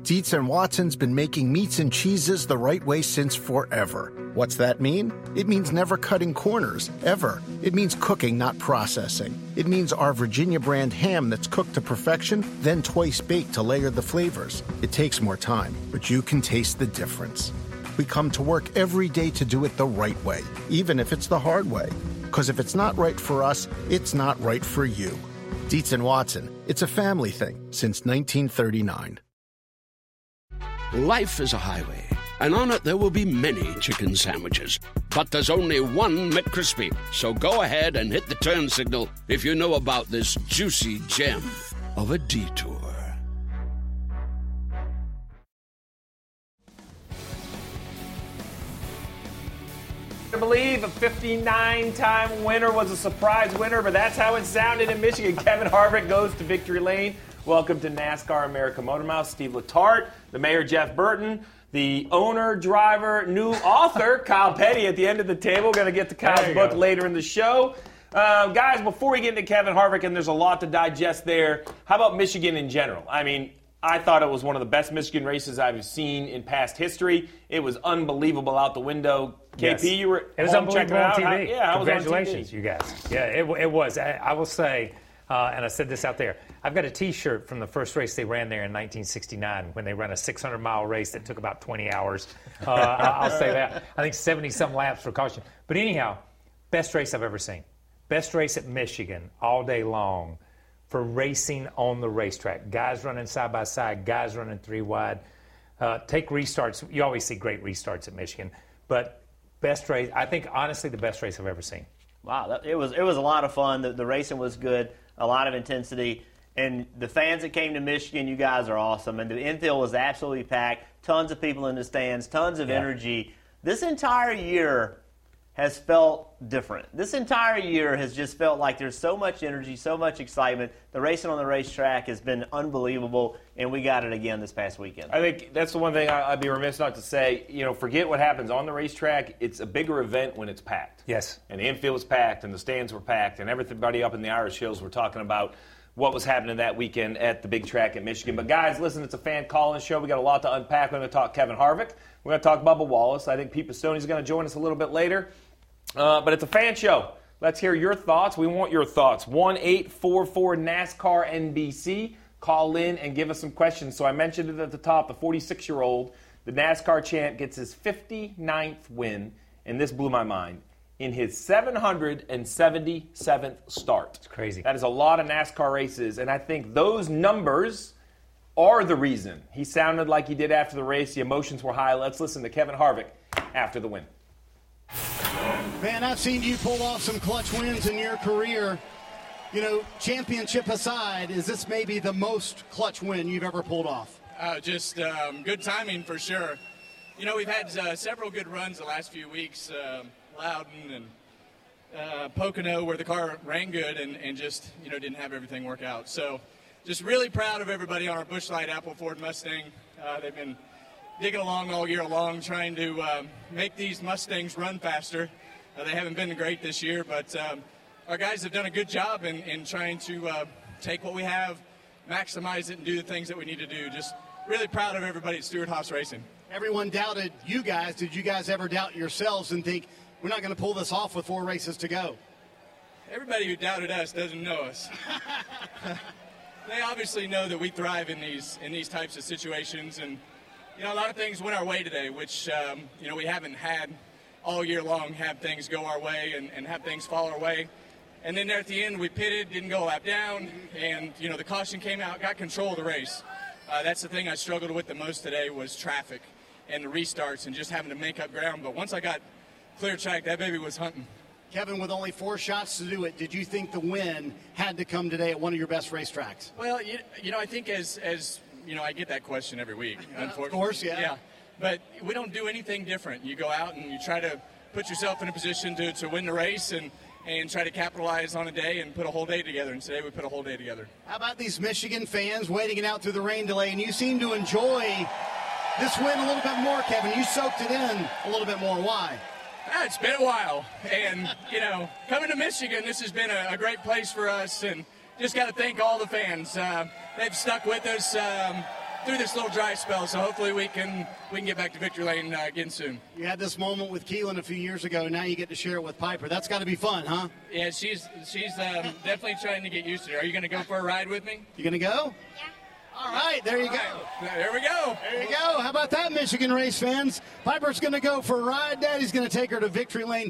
Dietz and Watson's been making meats and cheeses the right way since forever. What's that mean? It means never cutting corners, ever. It means cooking, not processing. It means our Virginia brand ham that's cooked to perfection, then twice baked to layer the flavors. It takes more time, but you can taste the difference. We come to work every day to do it the right way, even if it's the hard way. Because if it's not right for us, it's not right for you. Dietz and Watson, it's a family thing since 1939. Life is a highway, and on it there will be many chicken sandwiches. But there's only one McCrispy. So go ahead and hit the turn signal if you know about this juicy gem of a detour. I believe a 59-time winner was a surprise winner, but that's how it sounded in Michigan. Kevin Harvick goes to victory lane. Welcome to NASCAR America Motor Mouth. Steve Letarte, the mayor Jeff Burton, the owner, driver, new author Kyle Petty at the end of the table. Going to get to Kyle's book later in the show. Guys, before we get into Kevin Harvick, and there's a lot to digest there, how about Michigan in general? I mean, I thought it was one of the best Michigan races I've seen in past history. It was unbelievable out the window. Yes. KP, you were it was home checking unbelievable out. on TV. I was on TV. Congratulations, you guys. Yeah, it was. I will say, and I said this out there, I've got a T-shirt from the first race they ran there in 1969 when they ran a 600-mile race that took about 20 hours. I'll say that. I think 70-some laps for caution. But anyhow, best race I've ever seen. Best race at Michigan all day long for racing on the racetrack. Guys running side by side, guys running three wide. Take restarts. You always see great restarts at Michigan. But best race, I think, honestly, the best race I've ever seen. Wow, it was a lot of fun. The racing was good, a lot of intensity. And the fans that came to Michigan, you guys are awesome. And the infield was absolutely packed, tons of people in the stands, tons of energy. This entire year has felt different. This entire year has just felt like there's so much energy, so much excitement. The racing on the racetrack has been unbelievable, and we got it again this past weekend. I think that's the one thing I'd be remiss not to say. Forget what happens on the racetrack. It's a bigger event when it's packed. Yes. And the infield was packed, and the stands were packed, and everybody up in the Irish Hills were talking about what was happening that weekend at the big track at Michigan. But, guys, listen, it's a fan call-in show. We got a lot to unpack. We're going to talk Kevin Harvick. We're going to talk Bubba Wallace. I think Pete Pistone is going to join us a little bit later. But it's a fan show. Let's hear your thoughts. We want your thoughts. 1-844-NASCAR-NBC. Call in and give us some questions. So I mentioned it at the top. The 46-year-old, the NASCAR champ, gets his 59th win, and this blew my mind, in his 777th start. It's crazy. That is a lot of NASCAR races, and I think those numbers are the reason he sounded like he did after the race. The emotions were high. Let's listen to Kevin Harvick after the win. Man, I've seen you pull off some clutch wins in your career. Championship aside, is this maybe the most clutch win you've ever pulled off? Just good timing for sure. We've had several good runs the last few weeks, Loudon and Pocono, where the car ran good and just, didn't have everything work out. So just really proud of everybody on our Busch Light Apple Ford Mustang. They've been digging along all year long, trying to make these Mustangs run faster. They haven't been great this year, but our guys have done a good job in trying to take what we have, maximize it, and do the things that we need to do. Just really proud of everybody at Stewart-Haas Racing. Everyone doubted you guys. Did you guys ever doubt yourselves and think, we're not going to pull this off with 4 races to go? Everybody who doubted us doesn't know us. They obviously know that we thrive in these types of situations, and a lot of things went our way today, which we haven't had all year long. Have things go our way and have things fall our way, and then there at the end we pitted, didn't go a lap down, and the caution came out, got control of the race. That's the thing I struggled with the most today was traffic and the restarts and just having to make up ground. But once I got clear track, that baby was hunting. Kevin, with only 4 shots to do it, did you think the win had to come today at one of your best racetracks? Well, I think as I get that question every week, unfortunately. Of course, yeah. Yeah, but we don't do anything different. You go out and you try to put yourself in a position to win the race and try to capitalize on a day and put a whole day together. And today we put a whole day together. How about these Michigan fans waiting it out through the rain delay? And you seem to enjoy this win a little bit more, Kevin. You soaked it in a little bit more. Why? It's been a while. And, coming to Michigan, this has been a great place for us. And just got to thank all the fans. They've stuck with us. through this little dry spell, so hopefully we can get back to victory lane again soon. You had this moment with Keelan a few years ago. Now you get to share it with Piper. That's got to be fun, huh? Yeah, she's definitely trying to get used to it. Are you going to go for a ride with me? You going to go? Yeah. All right, there you go. There we go. There you go. How about that, Michigan race fans? Piper's going to go for a ride. Daddy's going to take her to victory lane.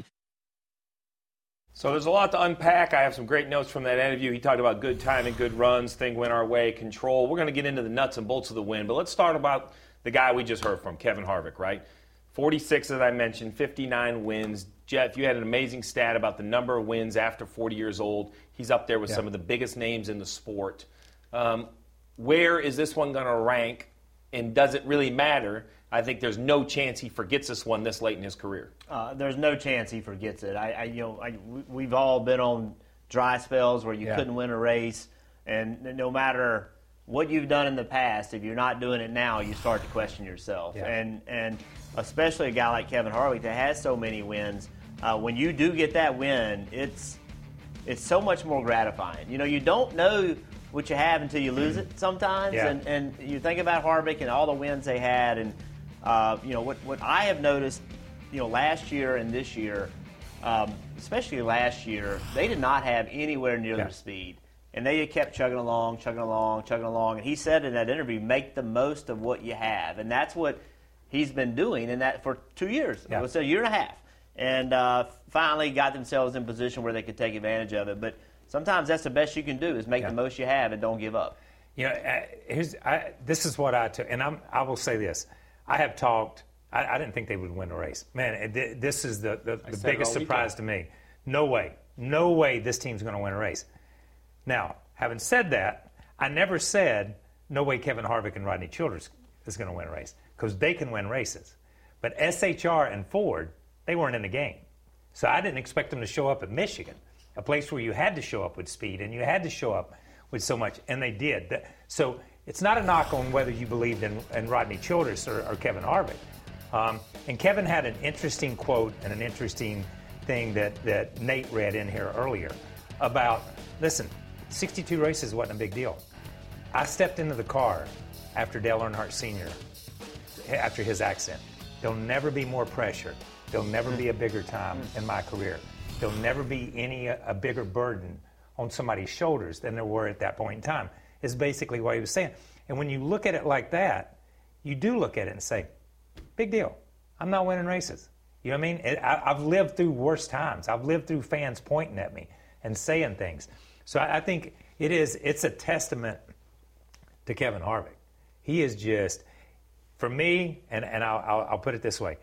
So there's a lot to unpack. I have some great notes from that interview. He talked about good timing, good runs, thing went our way, control. We're going to get into the nuts and bolts of the win, but let's start about the guy we just heard from, Kevin Harvick, right? 46, as I mentioned, 59 wins. Jeff, you had an amazing stat about the number of wins after 40 years old. He's up there with some of the biggest names in the sport. Where is this one going to rank, and does it really matter? I think there's no chance he forgets this one this late in his career. There's no chance he forgets it. We've all been on dry spells where you couldn't win a race, and no matter what you've done in the past, if you're not doing it now, you start to question yourself. Yeah. And especially a guy like Kevin Harvick that has so many wins, when you do get that win, it's so much more gratifying. You don't know what you have until you lose it sometimes, and you think about Harvick and all the wins they had, and what I have noticed, last year and this year, especially last year, they did not have anywhere near the speed. And they kept chugging along. And he said in that interview, make the most of what you have. And that's what he's been doing, and that for 2 years. Yeah. It was a year and a half. And finally got themselves in position where they could take advantage of it. But sometimes that's the best you can do is make the most you have and don't give up. This is what I took. And I will say this. I have talked. I didn't think they would win a race. Man, this is the biggest surprise to me. No way this team's going to win a race. Now, having said that, I never said no way Kevin Harvick and Rodney Childers is going to win a race, because they can win races. But SHR and Ford, they weren't in the game. So I didn't expect them to show up at Michigan, a place where you had to show up with speed and you had to show up with so much, and they did. So it's not a knock on whether you believed in Rodney Childers or Kevin Harvick. And Kevin had an interesting quote and an interesting thing that Nate read in here earlier about, listen, 62 races wasn't a big deal. I stepped into the car after Dale Earnhardt Sr., after his accident. There'll never be more pressure. There'll never be a bigger time in my career. There'll never be a bigger burden on somebody's shoulders than there were at that point in time, is basically what he was saying. And when you look at it like that, you do look at it and say, big deal. I'm not winning races. You know what I mean? I've lived through worse times. I've lived through fans pointing at me and saying things. So I think it's a testament to Kevin Harvick. He is just, for me, and I'll put it this way,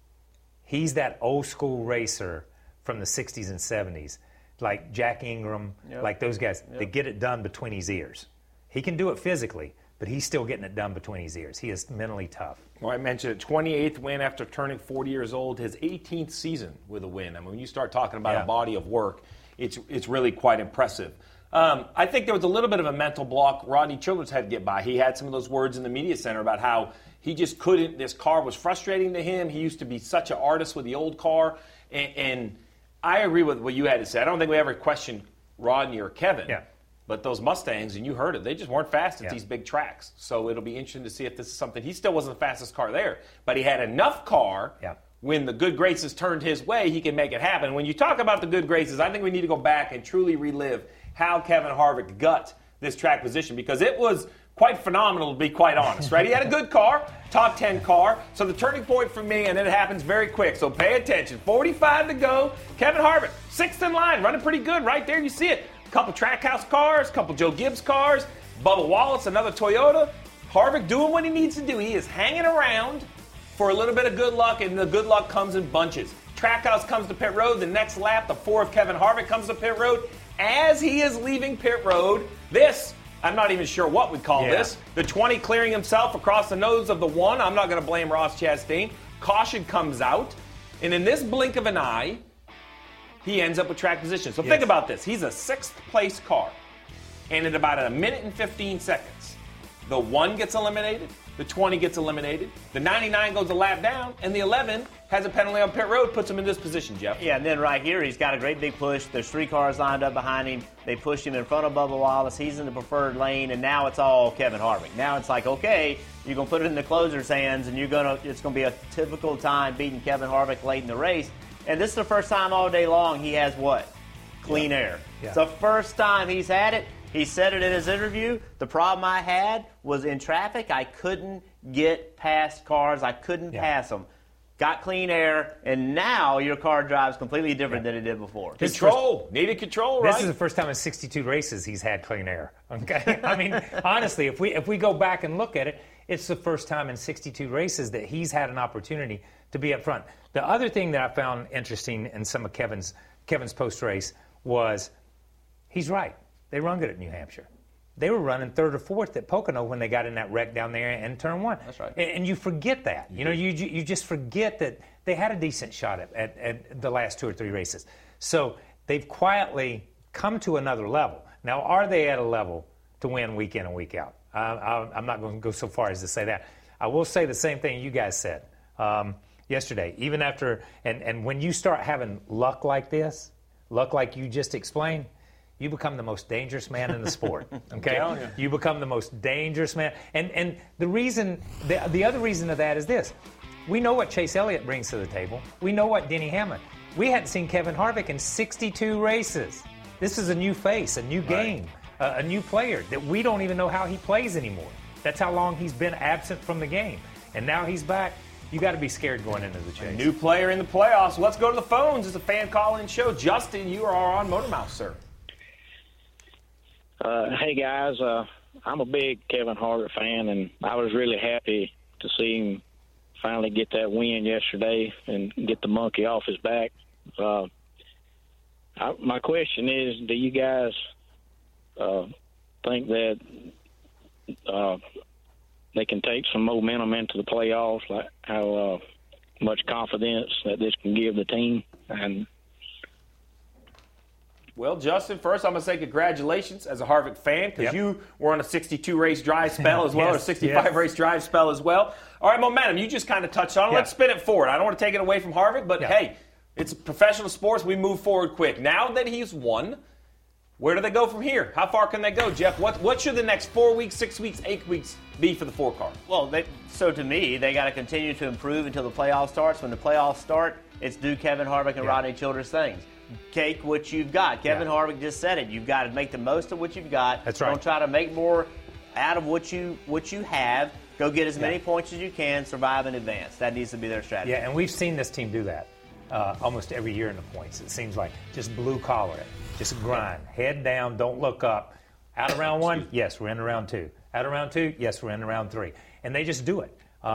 he's that old school racer from the 60s and 70s, like Jack Ingram, like those guys, that get it done between his ears. He can do it physically, but he's still getting it done between his ears. He is mentally tough. Well, I mentioned it, 28th win after turning 40 years old, his 18th season with a win. I mean, when you start talking about a body of work, it's really quite impressive. I think there was a little bit of a mental block Rodney Childers had to get by. He had some of those words in the media center about how he just couldn't, this car was frustrating to him. He used to be such an artist with the old car. And I agree with what you had to say. I don't think we ever questioned Rodney or Kevin. Yeah. But those Mustangs, and you heard it, they just weren't fast at these big tracks. So it'll be interesting to see if this is something. He still wasn't the fastest car there, but he had enough car. Yeah. When the good graces turned his way, he can make it happen. When you talk about the good graces, I think we need to go back and truly relive how Kevin Harvick got this track position, because it was quite phenomenal, to be quite honest, right? He had a good car, top 10 car. So the turning point for me, and then it happens very quick, so pay attention. 45 to go. Kevin Harvick, sixth in line, running pretty good right there. You see it. A couple Trackhouse cars, a couple Joe Gibbs cars, Bubba Wallace, another Toyota. Harvick doing what he needs to do. He is hanging around for a little bit of good luck, and the good luck comes in bunches. Trackhouse comes to pit road. The next lap, the 4 of Kevin Harvick comes to pit road. As he is leaving pit road, this, I'm not even sure what we'd call this, the 20 clearing himself across the nose of the 1. I'm not going to blame Ross Chastain. Caution comes out, and in this blink of an eye, he ends up with track position. So think about this. He's a 6th place car, and at about a minute and 15 seconds, the 1 gets eliminated, the 20 gets eliminated, the 99 goes a lap down, and the 11 has a penalty on pit road, puts him in this position, Jeff. Yeah, and then right here, he's got a great big push. There's 3 cars lined up behind him. They pushed him in front of Bubba Wallace. He's in the preferred lane, and now it's all Kevin Harvick. Now it's like, okay, you're going to put it in the closer's hands, and it's going to be a typical time beating Kevin Harvick late in the race. And this is the first time all day long he has what? Clean air. Yeah. It's the first time he's had it. He said it in his interview. The problem I had was in traffic. I couldn't get past cars. I couldn't pass them. Got clean air, and now your car drives completely different than it did before. Needed control, right? This is the first time in 62 races he's had clean air. Okay, I mean, honestly, if we go back and look at it, it's the first time in 62 races that he's had an opportunity to be up front. The other thing that I found interesting in some of Kevin's post-race was he's right. They run good at New Hampshire. They were running 3rd or 4th at Pocono when they got in that wreck down there in turn 1. That's right. And you forget that. You know, you just forget that they had a decent shot at the last 2 or 3 races. So they've quietly come to another level. Now, are they at a level to win week in and week out? I'm not going to go so far as to say that. I will say the same thing you guys said yesterday. Even after, and when you start having luck like this, luck like you just explained, you become the most dangerous man in the sport. Okay, you become the most dangerous man. And the reason, the other reason of that is this: we know what Chase Elliott brings to the table. We know what Denny Hamlin. We hadn't seen Kevin Harvick in 62 races. This is a new face, a new game, a new player that we don't even know how he plays anymore. That's how long he's been absent from the game, and now he's back. You got to be scared going into the chase. New player in the playoffs. Let's go to the phones. It's a fan call-in show. Justin, you are on Motor Mouth, sir. Hey, guys. I'm a big Kevin Harvick fan, and I was really happy to see him finally get that win yesterday and get the monkey off his back. My question is, do you guys think that they can take some momentum into the playoffs, like how much confidence that this can give the team? And well, Justin, first I'm going to say congratulations as a Harvick fan, because you were on a 62-race drive spell as well, or 65-race drive spell as well. All right, momentum, you just kind of touched on it. Let's spin it forward. I don't want to take it away from Harvick, but hey, it's professional sports. We move forward quick. Now that he's won, where do they go from here? How far can they go, Jeff? What should the next 4 weeks, 6 weeks, 8 weeks be for the 4-car? Well, so to me, they got to continue to improve until the playoffs starts. When the playoffs start, it's do Kevin Harvick and Rodney Childress things. Take what you've got. Kevin Harvick just said it. You've got to make the most of what you've got. That's right. Don't try to make more out of what you have. Go get as many points as you can. Survive in advance. That needs to be their strategy. Yeah, and we've seen this team do that almost every year in the points. It seems like just blue collar it, just grind, head down, don't look up. Out of round 1, yes, we're in round 2. Out of round 2, yes, we're in round 3, and they just do it.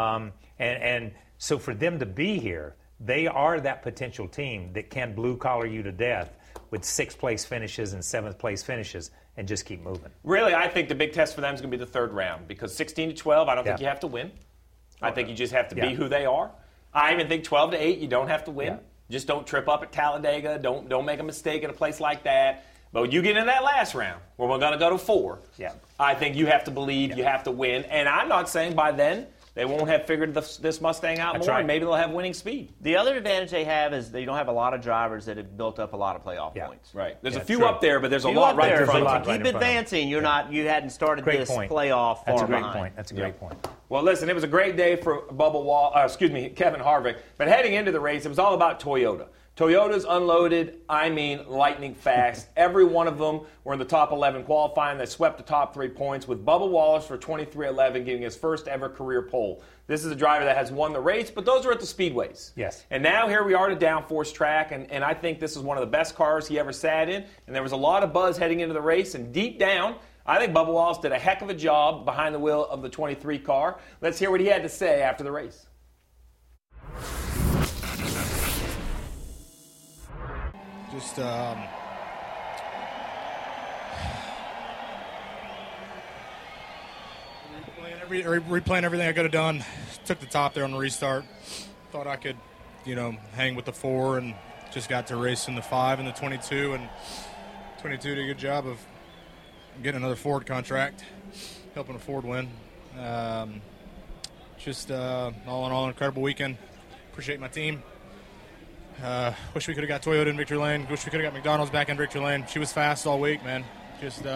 And so for them to be here, they are that potential team that can blue-collar you to death with 6th place finishes and 7th place finishes and just keep moving. Really, I think the big test for them is going to be the 3rd round, because 16-12, I don't think you have to win. I think you just have to be who they are. I even think 12-8, you don't have to win. Just don't trip up at Talladega. Don't make a mistake in a place like that. But when you get in that last round, where we're going to go to 4, I think you have to believe, you have to win. And I'm not saying by then they won't have figured this Mustang out more, and maybe they'll have winning speed. The other advantage they have is they don't have a lot of drivers that have built up a lot of playoff points. Right. There's a few up there, but there's a lot right in front of them. Keep advancing. You hadn't started this playoff far behind. That's a great point. Well, listen, it was a great day for Kevin Harvick. But heading into the race, it was all about Toyota. Toyota's unloaded, lightning fast. Every one of them were in the top 11 qualifying. They swept the top 3 points with Bubba Wallace for 23-11, getting his first ever career pole. This is a driver that has won the race, but those are at the speedways. Yes. And now here we are at a downforce track, and I think this is one of the best cars he ever sat in. And there was a lot of buzz heading into the race, and deep down, I think Bubba Wallace did a heck of a job behind the wheel of the 23 car. Let's hear what he had to say after the race. Just replaying everything I could have done. Took the top there on the restart. Thought I could, hang with the 4, and just got to race in the 5 and the 22. And 22 did a good job of getting another Ford contract, helping a Ford win. Just all in all, an incredible weekend. Appreciate my team. Wish we could have got Toyota in Victory Lane. Wish we could have got McDonald's back in Victory Lane. She was fast all week, man. Just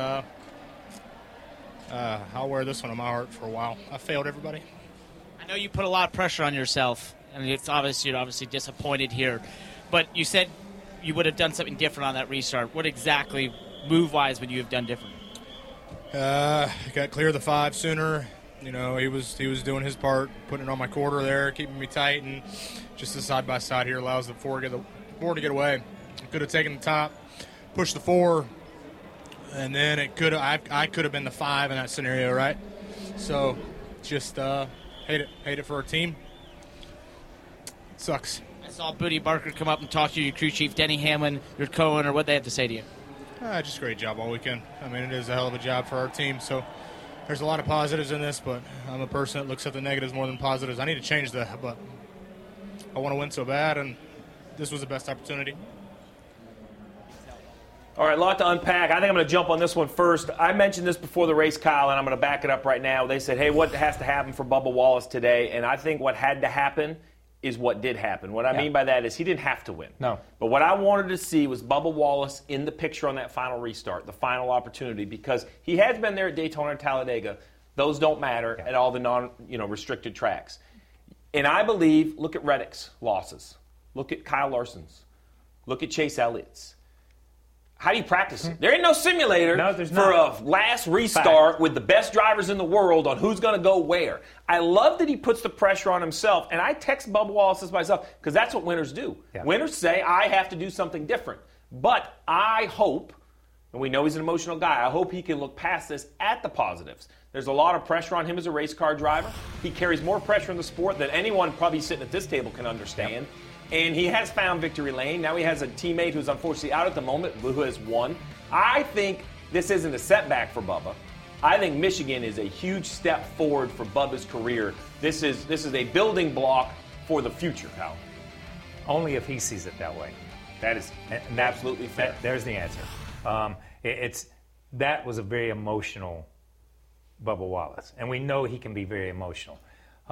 I'll wear this one on my heart for a while. I failed everybody. I know you put a lot of pressure on yourself. I mean, it's obvious you're obviously disappointed here, but you said you would have done something different on that restart. What exactly, move-wise, would you have done different? Got clear of the 5 sooner. You know, he was doing his part, putting it on my quarter there, keeping me tight, and just the side-by-side here allows the 4 to get away. Could have taken the top, pushed the 4, and then I could have been the 5 in that scenario, right? So just hate it for our team. It sucks. I saw Booty Barker come up and talk to your crew chief, Denny Hamlin, your co-owner. What they have to say to you? Just a great job all weekend. I mean, it is a hell of a job for our team. So there's a lot of positives in this, but I'm a person that looks at the negatives more than positives. I need to change that, but I want to win so bad, and this was the best opportunity. All right, a lot to unpack. I think I'm going to jump on this one first. I mentioned this before the race, Kyle, and I'm going to back it up right now. They said, hey, what has to happen for Bubba Wallace today? And I think what had to happen is what did happen. What I mean by that is he didn't have to win. No. But what I wanted to see was Bubba Wallace in the picture on that final restart, the final opportunity, because he has been there at Daytona and Talladega. Those don't matter at all the restricted tracks. And I believe, look at Reddick's losses. Look at Kyle Larson's. Look at Chase Elliott's. How do you practice it? There ain't no simulator for a last restart with the best drivers in the world on who's going to go where. I love that he puts the pressure on himself, and I text Bubba Wallace this myself because that's what winners do. Yeah. Winners say, I have to do something different. But I hope, and we know he's an emotional guy, I hope he can look past this at the positives. There's a lot of pressure on him as a race car driver. He carries more pressure in the sport than anyone probably sitting at this table can understand. Yep. And he has found victory lane. Now he has a teammate who's unfortunately out at the moment, who has won. I think this isn't a setback for Bubba. I think Michigan is a huge step forward for Bubba's career. This is a building block for the future, Kyle. Only if he sees it that way. That is absolutely fair. There's the answer. That was a very emotional Bubba Wallace, and we know he can be very emotional.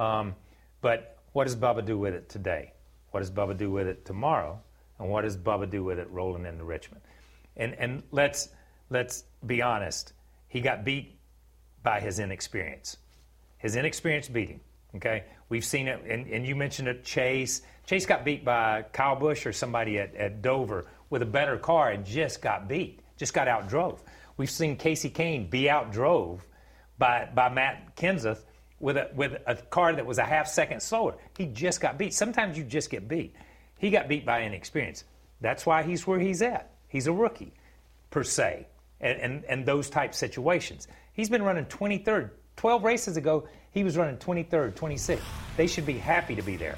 But what does Bubba do with it today? What does Bubba do with it tomorrow? And what does Bubba do with it rolling into Richmond? And let's be honest. He got beat by his inexperience. His inexperience beat him. Okay, we've seen it, and you mentioned it. Chase got beat by Kyle Busch or somebody at Dover with a better car and just got beat. Just got outdrove. We've seen Casey Kane be outdrove by Matt Kenseth with a car that was a half second slower. He just got beat. Sometimes you just get beat. He got beat by inexperience. That's why he's where he's at. He's a rookie, per se, and those type situations. He's been running 23rd. 12 races ago, he was running 23rd, 26th. They should be happy to be there.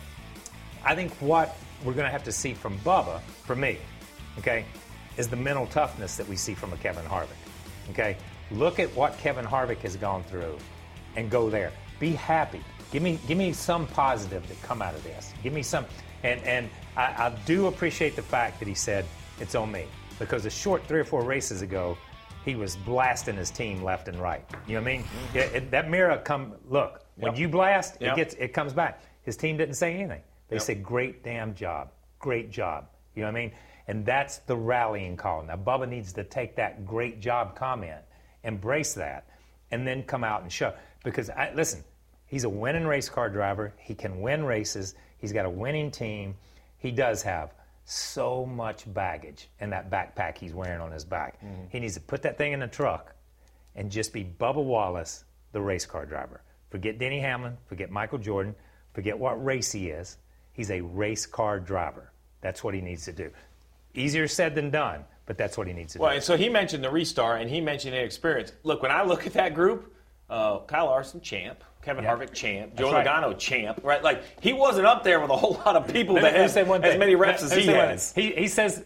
I think what we're going to have to see from Bubba, for me, okay, is the mental toughness that we see from a Kevin Harvick. Okay, look at what Kevin Harvick has gone through and go there. Be happy. Give me some positive that come out of this. Give me some. And I do appreciate the fact that he said, it's on me. Because a short 3 or 4 races ago, he was blasting his team left and right. You know what I mean? Yeah, that mirror look, when you blast, it comes back. His team didn't say anything. They said, great damn job. Great job. You know what I mean? And that's the rallying call. Now, Bubba needs to take that great job comment, embrace that, and then come out and show. Because, listen, he's a winning race car driver. He can win races. He's got a winning team. He does have so much baggage in that backpack he's wearing on his back. Mm-hmm. He needs to put that thing in the truck and just be Bubba Wallace, the race car driver. Forget Denny Hamlin. Forget Michael Jordan. Forget what race he is. He's a race car driver. That's what he needs to do. Easier said than done, but that's what he needs to do. Well, and so he mentioned the restart, and he mentioned inexperience. Look, when I look at that group, Kyle Larson, champ. Kevin Harvick, champ. Joey Logano, champ. Right? Like, he wasn't up there with a whole lot of people that had as many reps as he has. He says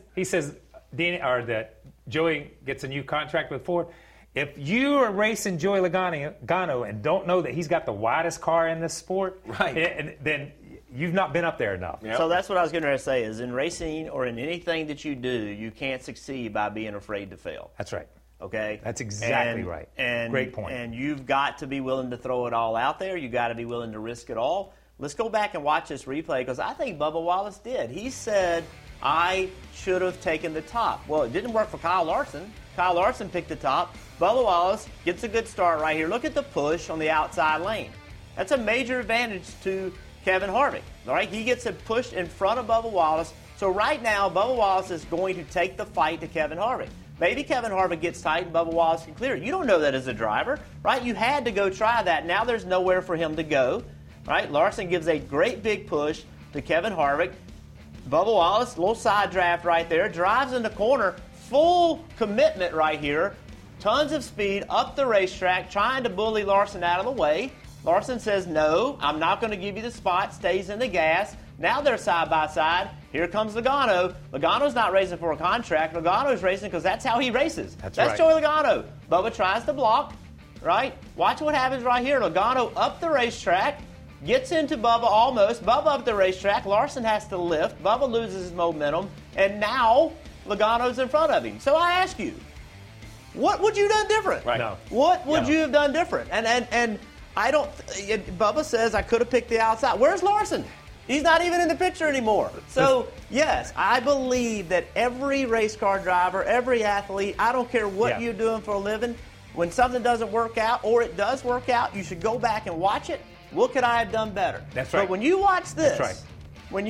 that Joey gets a new contract with Ford. If you are racing Joey Logano and don't know that he's got the widest car in this sport, then you've not been up there enough. Yep. So that's what I was going to say is in racing or in anything that you do, you can't succeed by being afraid to fail. That's right. Okay? That's exactly right. Great point. And you've got to be willing to throw it all out there. You've got to be willing to risk it all. Let's go back and watch this replay because I think Bubba Wallace did. He said, I should have taken the top. Well, it didn't work for Kyle Larson. Kyle Larson picked the top. Bubba Wallace gets a good start right here. Look at the push on the outside lane. That's a major advantage to Kevin Harvick. All right, he gets a push in front of Bubba Wallace. So right now, Bubba Wallace is going to take the fight to Kevin Harvick. Maybe Kevin Harvick gets tight and Bubba Wallace can clear it. You don't know that as a driver, right? You had to go try that. Now there's nowhere for him to go, right? Larson gives a great big push to Kevin Harvick. Bubba Wallace, little side draft right there, drives in the corner, full commitment right here, tons of speed up the racetrack, trying to bully Larson out of the way. Larson says, no, I'm not going to give you the spot, stays in the gas. Now they're side by side. Here comes Logano. Logano's not racing for a contract. Logano's racing because that's how he races. That's right. Joey Logano. Bubba tries to block, right? Watch what happens right here. Logano up the racetrack, gets into Bubba almost. Bubba up the racetrack. Larson has to lift. Bubba loses his momentum. And now Logano's in front of him. So I ask you, what would you have done different? Right. No. What would you have done different? And I don't. Bubba says I could have picked the outside. Where's Larson? He's not even in the picture anymore. So, yes, I believe that every race car driver, every athlete, I don't care what you're doing for a living, when something doesn't work out or it does work out, you should go back and watch it. What could I have done better? That's right. But when you watch this, That's right.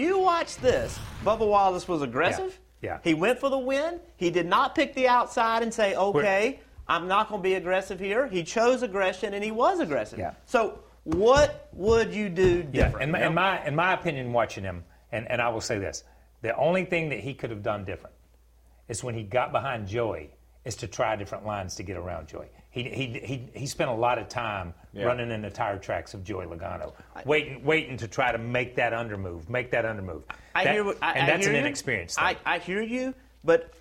Bubba Wallace was aggressive. Yeah. He went for the win. He did not pick the outside and say, okay, I'm not going to be aggressive here. He chose aggression, and he was aggressive. Yeah. So what would you do different? Yeah, in my opinion, watching him, and I will say this, the only thing that he could have done different is when he got behind Joey is to try different lines to get around Joey. He spent a lot of time running in the tire tracks of Joey Logano, waiting to try to make that undermove. That's an inexperienced thing. I hear you, but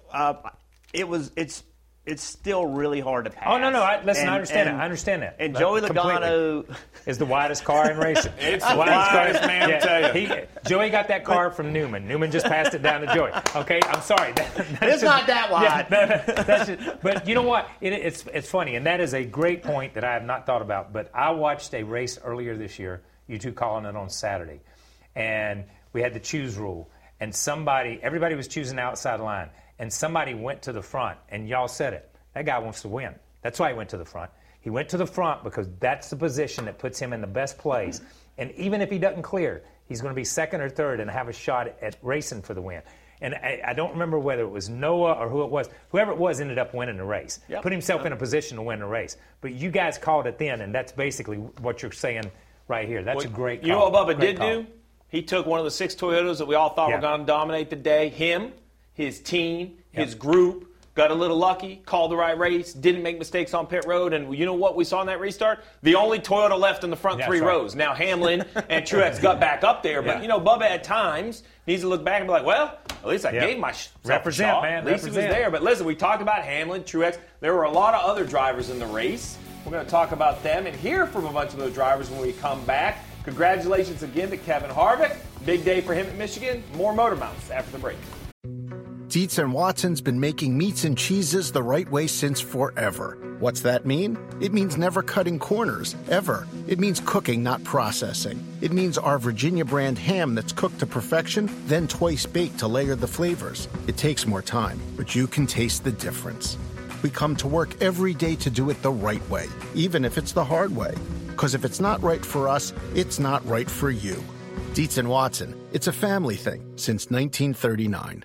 it's still really hard to pass. Oh, no. I understand that. And Joey Logano is the widest car in racing. It's the widest man, I tell you. Joey got that car from Newman. Newman just passed it down to Joey. Okay, I'm sorry. It's not that wide. Yeah, but you know what? It's funny, and that is a great point that I have not thought about. But I watched a race earlier this year, you two calling it on Saturday, and we had the choose rule, and everybody was choosing the outside line. And somebody went to the front, and y'all said it. That guy wants to win. That's why he went to the front. He went to the front because that's the position that puts him in the best place. And even if he doesn't clear, he's going to be second or third and have a shot at racing for the win. And I don't remember whether it was Noah or who it was. Whoever it was ended up winning the race. Yep. Put himself in a position to win the race. But you guys called it then, and that's basically what you're saying right here. That's a great call. You know what Bubba did do? He took one of the 6 Toyotas that we all thought were going to dominate the day. Him, his team, his group, got a little lucky, called the right race, didn't make mistakes on pit road, and you know what we saw in that restart? The only Toyota left in the front 3 rows. Now Hamlin and Truex got back up there, but Bubba at times needs to look back and be like, well, at least I gave myself a shot. Man. At least he was there. But listen, we talked about Hamlin, Truex. There were a lot of other drivers in the race. We're going to talk about them and hear from a bunch of those drivers when we come back. Congratulations again to Kevin Harvick. Big day for him at Michigan. More Motor Mouths after the break. Dietz & Watson's been making meats and cheeses the right way since forever. What's that mean? It means never cutting corners, ever. It means cooking, not processing. It means our Virginia brand ham that's cooked to perfection, then twice baked to layer the flavors. It takes more time, but you can taste the difference. We come to work every day to do it the right way, even if it's the hard way. Because if it's not right for us, it's not right for you. Dietz & Watson, it's a family thing since 1939.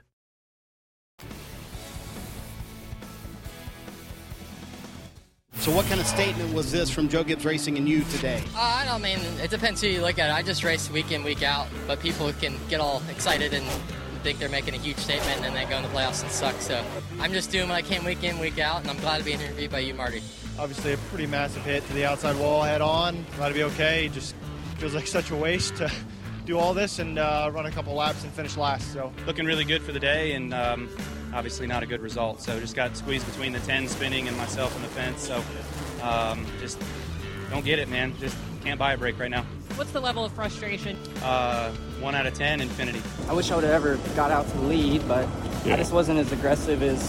So what kind of statement was this from Joe Gibbs Racing and you today? I mean, it depends who you look at. I just race week in, week out, but people can get all excited and think they're making a huge statement and then go in the playoffs and suck. So I'm just doing what I can week in, week out, and I'm glad to be interviewed by you, Marty. Obviously a pretty massive hit to the outside wall head on. Glad to be okay. Just feels like such a waste to do all this and run a couple laps and finish last. So looking really good for the day, and obviously not a good result. So just got squeezed between the 10 spinning and myself on the fence. So just don't get it, man. Just can't buy a break right now. What's the level of frustration? 1 out of 10, infinity. I wish I would have ever got out to the lead, but I just wasn't as aggressive as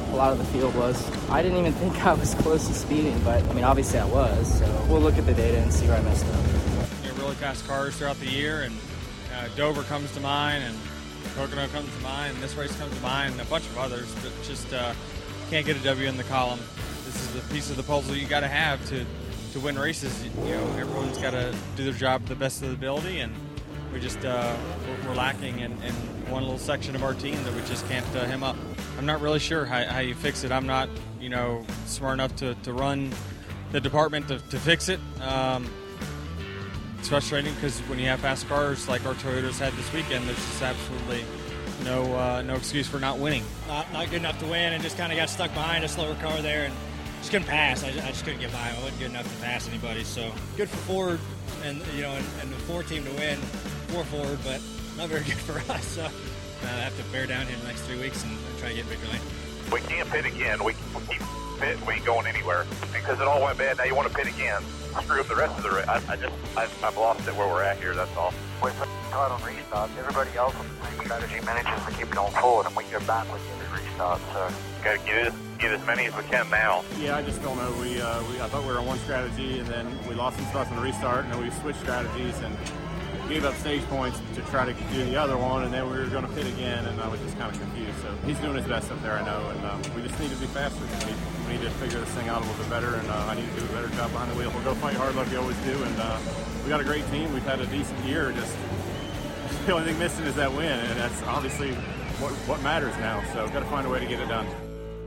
a lot of the field was. I didn't even think I was close to speeding, but, I mean, obviously I was, so we'll look at the data and see where I messed up. Really fast cars throughout the year, and Dover comes to mind, and Pocono comes to mind, and this race comes to mind, and a bunch of others, but just can't get a W in the column. This is the piece of the puzzle you got to have to win races. You know, everyone's got to do their job to the best of their ability, and we just we're lacking in one little section of our team that we just can't hem up. I'm not really sure how you fix it. I'm not, smart enough to run the department to fix it. It's frustrating because when you have fast cars like our Toyotas had this weekend, there's just absolutely no excuse for not winning. Not good enough to win, and just kind of got stuck behind a slower car there, and just couldn't pass. I just couldn't get by. I wasn't good enough to pass anybody. So good for Ford, and and the Ford team to win for Ford, but not very good for us. So I have to bear down here in the next 3 weeks and try to get victory lane. We can't pit again. We keep pitting. We ain't going anywhere because it all went bad. Now you want to pit again. Screw up the rest of the race. I've lost it where we're at here. That's all. We put caught on restart. Everybody else on the same strategy manages to keep going forward, and we go backwards every restart. So got to get as many as we can now. Yeah, I just don't know. I thought we were on one strategy, and then we lost some spots on the restart, and then we switched strategies and gave up stage points to try to do the other one, and then we were going to pit again, and I was just kind of confused. So he's doing his best up there, I know, and we just need to be faster. We need to figure this thing out a little bit better, and I need to do a better job behind the wheel. We'll go fight hard like we always do, and we got a great team. We've had a decent year. Just the only thing missing is that win, and that's obviously what matters now. So we've got to find a way to get it done.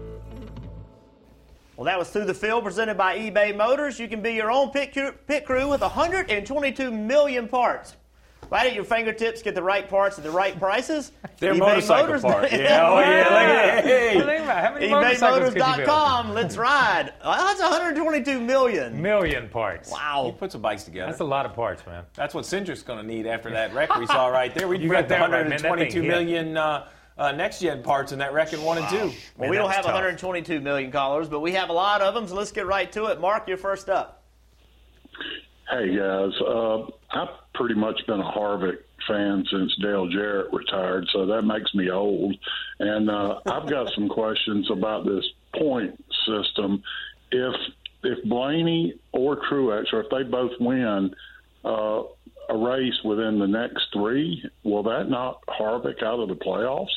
Well, that was Through the Field presented by eBay Motors. You can be your own pit crew with 122 million parts. Right at your fingertips, get the right parts at the right prices. They're motorcycle parts. Yeah, oh yeah, look at it. How many motorcycles could you build? eBayMotors.com. Let's ride. That's 122 million. Million parts. Wow. He put some bikes together. That's a lot of parts, man. That's what Cindric's going to need after that wreck we saw right there. We got the 122 million next-gen parts in that wreck in 1 and 2. Well, we don't have 122 million callers, but we have a lot of them, so let's get right to it. Mark, you're first up. Hey, guys. I've pretty much been a Harvick fan since Dale Jarrett retired, so that makes me old. And I've got some questions about this point system. If Blaney or Truex, or if they both win a race within the next 3, will that knock Harvick out of the playoffs?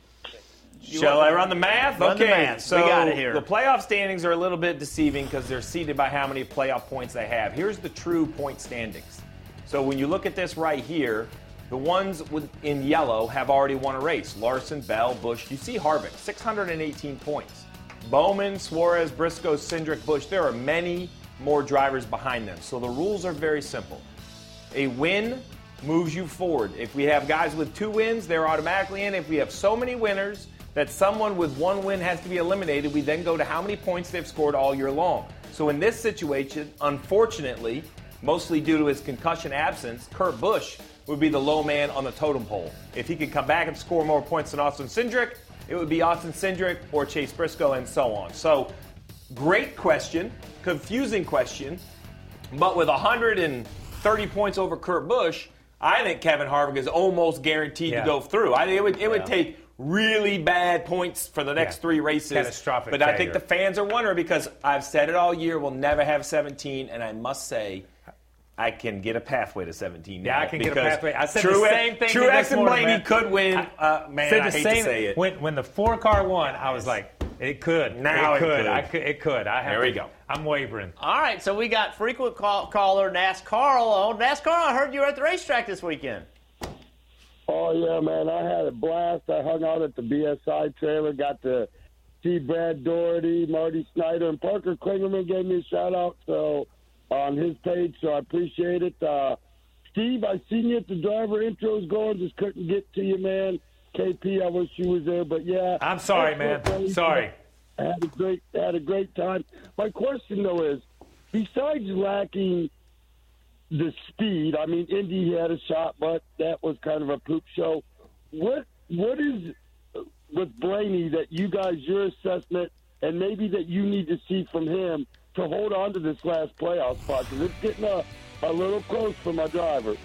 Shall I run the math? Run Okay, the math. so We got it here. The playoff standings are a little bit deceiving because they're seeded by how many playoff points they have. Here's the true point standings. So when you look at this right here, the ones in yellow have already won a race. Larson, Bell, Busch. You see Harvick, 618 points. Bowman, Suarez, Briscoe, Cindric, Busch. There are many more drivers behind them. So the rules are very simple. A win moves you forward. If we have guys with 2 wins, they're automatically in. If we have so many winners that someone with 1 win has to be eliminated, we then go to how many points they've scored all year long. So in this situation, unfortunately, mostly due to his concussion absence, Kurt Busch would be the low man on the totem pole. If he could come back and score more points than Austin Cindric, it would be Austin Cindric or Chase Briscoe and so on. So great question, confusing question, but with 130 points over Kurt Busch, I think Kevin Harvick is almost guaranteed to go through. I think it would take really bad points for the next 3 races. Catastrophic But I think the fans are wondering because I've said it all year, we'll never have 17, and I must say, I can get a pathway to 17 now. Yeah, I can get a pathway. I said the same thing. Truex and Blaney could win. I hate to say it. When the 4-car won, I was like, it could. Now it could. It could. There we go. I'm wavering. All right, so we got frequent caller NASCAR on. NASCAR, I heard you were at the racetrack this weekend. Oh, yeah, man. I had a blast. I hung out at the BSI trailer, got to see Brad Doherty, Marty Snyder, and Parker Klingerman gave me a shout-out on his page, so I appreciate it. Steve, I seen you at the driver intros going, just couldn't get to you, man. KP, I wish you was there, but yeah. I'm sorry, man. Sorry. I had a great time. My question, though, is, besides lacking the speed, I mean, Indy had a shot, but that was kind of a poop show. What is with Blaney that you guys, your assessment, and maybe that you need to see from him to hold on to this last playoff spot? Because it's getting a little close for my driver.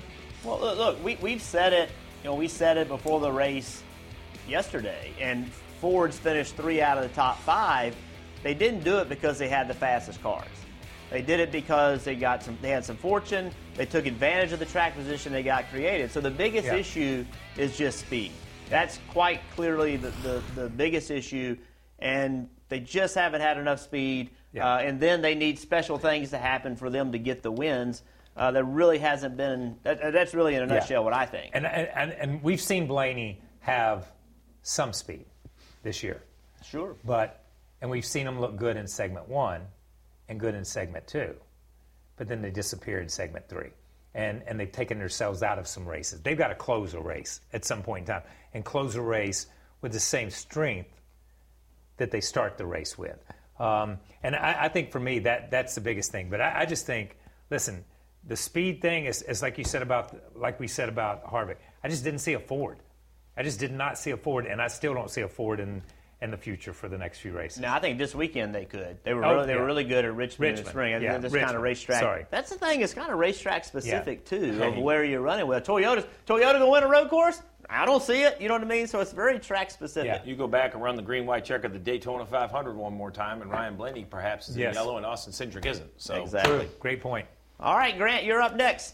Well, look, we've said it. We said it before the race yesterday, and Fords finished 3 out of the top 5, they didn't do it because they had the fastest cars. They did it because they had some fortune. They took advantage of the track position they got created. So the biggest issue is just speed. That's quite clearly the biggest issue, and they just haven't had enough speed. And then they need special things to happen for them to get the wins. There really hasn't been. That's really in a nutshell what I think. And we've seen Blaney have some speed this year. Sure. And we've seen him look good in segment 1 and good in segment 2. But then they disappear in segment 3. And they've taken themselves out of some races. They've got to close a race at some point in time and close a race with the same strength that they start the race with. And I think for me that's the biggest thing. But I just think, listen, the speed thing is like we said about Harvick. I just didn't see a Ford. I just did not see a Ford, and I still don't see a Ford in the future for the next few races. Now I think this weekend they could. They were really good at Richmond in the spring. This kind of racetrack. Sorry. That's the thing. It's kind of racetrack specific too of where you're running with. Toyota to win a road course? I don't see it. You know what I mean? So it's very track specific. Yeah. You go back and run the green-white checker at the Daytona 500 one more time, and Ryan Blaney perhaps is in yellow, and Austin Cindric isn't. So exactly. Great point. All right, Grant, you're up next.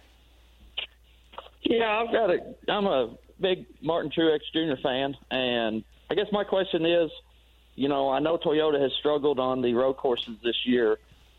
Yeah, I'm a big Martin Truex Jr. fan, and I guess my question is, I know Toyota has struggled on the road courses this year,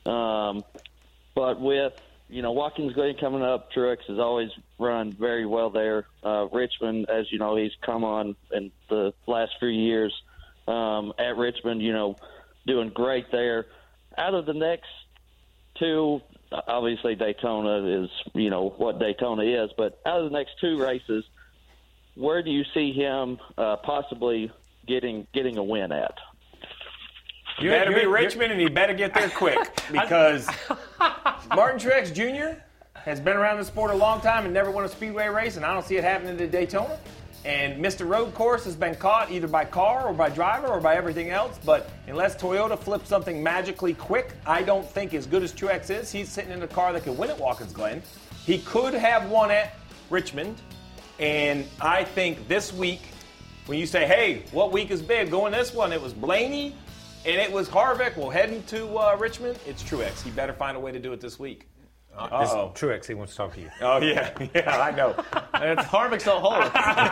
but with, Watkins Glen coming up, Truex has always run very well there. Richmond, as you know, he's come on in the last few years at Richmond, doing great there. Out of the next 2, obviously Daytona is, what Daytona is, but out of the next 2 races, where do you see him possibly getting a win at? You better be Richmond, and he better get there quick, because Martin Truex Jr. has been around the sport a long time and never won a speedway race, and I don't see it happening at Daytona. And Mr. Road Course has been caught either by car or by driver or by everything else, but unless Toyota flips something magically quick, I don't think as good as Truex is, he's sitting in a car that could win at Watkins Glen. He could have won at Richmond, and I think this week, when you say, hey, what week is big? Going this one, it was Blaney and it was Harvick. Well, heading to Richmond, it's Truex. He better find a way to do it this week. Truex, he wants to talk to you. Oh, yeah, I know. It's Harvick's on hold.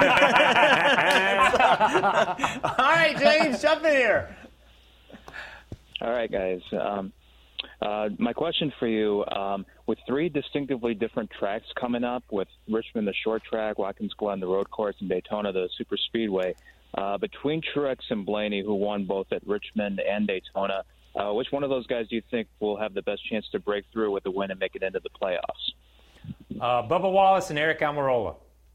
All right, James, jump in here. All right, guys. My question for you, with 3 distinctively different tracks coming up, with Richmond, the short track, Watkins Glen, the road course, and Daytona, the super speedway, between Truex and Blaney, who won both at Richmond and Daytona, which one of those guys do you think will have the best chance to break through with the win and make it into the playoffs? Bubba Wallace and Eric Almirola.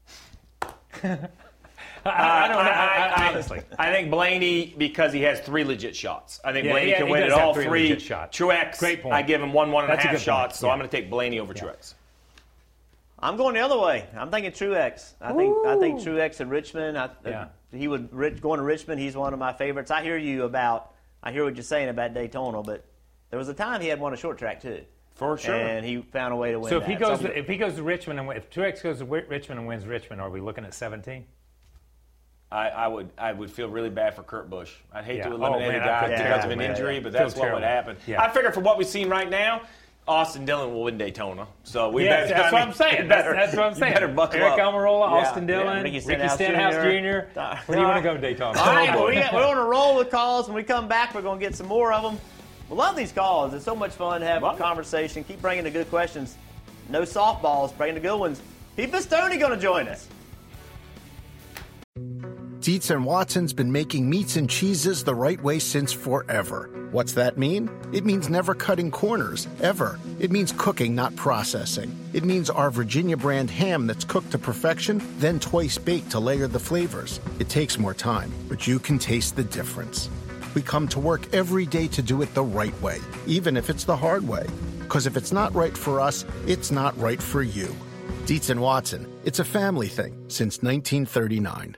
I don't know. Honestly, I think Blaney, because he has 3 legit shots. I think Blaney can win at all 3 3. legit shots. Truex, great point. I give him 1.5 shots, so Yeah. I'm going to take Blaney over Truex. I'm going the other way. I'm thinking Truex. I think Truex at Richmond. Going to Richmond. He's one of my favorites. I hear what you're saying about Daytona, but there was a time he had won a short track too. For sure. And he found a way to win. So that. if he goes to Richmond and if Truex goes to Richmond and wins Richmond, are we looking at 17? I would feel really bad for Kurt Busch. I'd hate to eliminate a guy because of an injury, but that's what would happen. Yeah. I figure for what we've seen right now, Austin Dillon will win Daytona. So that's what I'm saying. That's what I'm saying. You better buckle Eric up. Almirola, Austin Dillon, Ricky Stenhouse Jr. Where do you want to go, Daytona? All right, we're on a roll with calls. When we come back, we're going to get some more of them. We love these calls. It's so much fun to have a conversation. Keep bringing the good questions. No softballs. Bring the good ones. Pete Pistone going to join us. Dietz and Watson's been making meats and cheeses the right way since forever. What's that mean? It means never cutting corners, ever. It means cooking, not processing. It means our Virginia brand ham that's cooked to perfection, then twice baked to layer the flavors. It takes more time, but you can taste the difference. We come to work every day to do it the right way, even if it's the hard way. Because if it's not right for us, it's not right for you. Dietz and Watson, it's a family thing since 1939.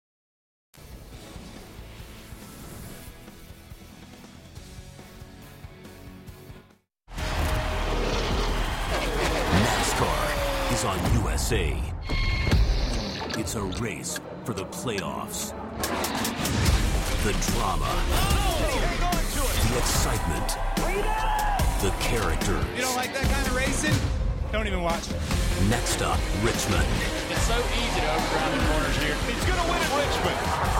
NASCAR is on USA. It's a race for the playoffs. The drama. The excitement. The characters. You don't like that kind of racing? Don't even watch it. Next up, Richmond. It's so easy to overground the corners here. He's going to win at Richmond.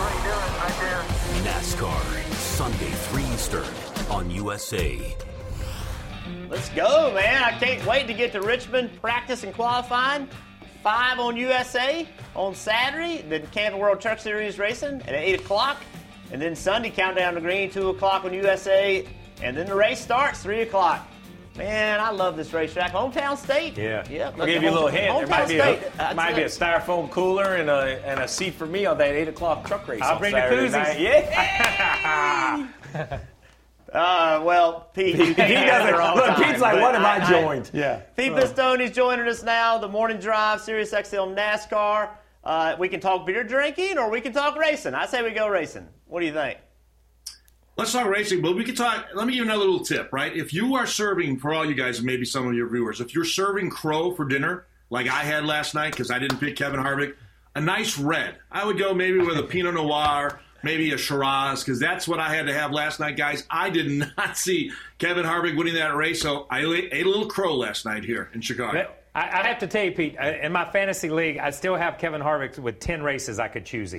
NASCAR, Sunday 3 Eastern on USA. Let's go, man. I can't wait to get to Richmond, practice and qualifying. 5 on USA on Saturday. Then Camping World Truck Series racing at 8 o'clock. And then Sunday, Countdown to Green, 2 o'clock on USA. And then the race starts, 3 o'clock. Man, I love this racetrack. Hometown state. Yeah. Yep. I'll give you a little hint. There might be Hometown a styrofoam cooler and a seat for me on that 8 o'clock truck race. I'll on bring the Saturday koozies. night. Yeah. Well, Pete, he does it wrong. Look, Pete's like, what am I joined? Pete Pistone's joining us now. The Morning Drive, Sirius XM NASCAR. We can talk beer drinking or we can talk racing. I say we go racing. What do you think? Let's talk racing, but we can talk. Let me give you another little tip, right? If you are serving, for all you guys and maybe some of your viewers, if you're serving crow for dinner, like I had last night because I didn't pick Kevin Harvick, a nice red. I would go maybe with a Pinot Noir, maybe a Shiraz, because that's what I had to have last night, guys. I did not see Kevin Harvick winning that race, so I ate a little crow last night here in Chicago. I have to tell you, Pete, in my fantasy league, I still have Kevin Harvick with 10 races I could choose him.